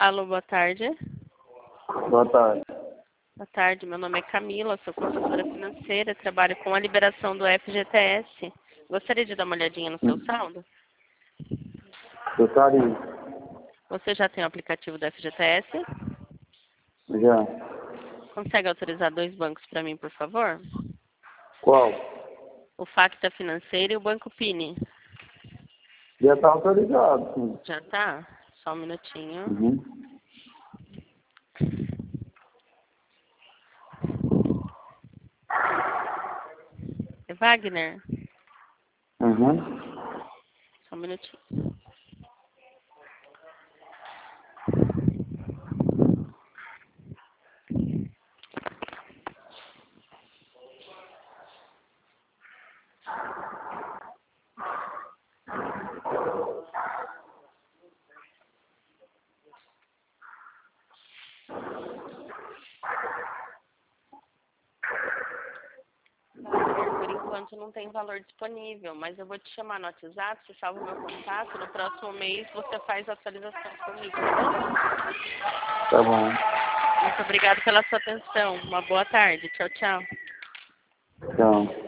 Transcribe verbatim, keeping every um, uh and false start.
Alô, boa tarde. Boa tarde. Boa tarde, meu nome é Camila, sou consultora financeira, trabalho com a liberação do F G T S. Gostaria de dar uma olhadinha no seu saldo? Gostaria. Você já tem o aplicativo do F G T S? Já. Consegue autorizar dois bancos para mim, por favor? Qual? O Facta Financeira e o Banco Pini. Já está autorizado, sim. Já tá? Só um minutinho. Uhum. É Wagner? Uhum. Só um minutinho. Por enquanto não tem valor disponível, mas eu vou te chamar no WhatsApp, você salva o meu contato, no próximo mês você faz a atualização comigo, tá bom? Tá bom. Muito obrigada pela sua atenção. Uma boa tarde. Tchau, tchau. Tchau.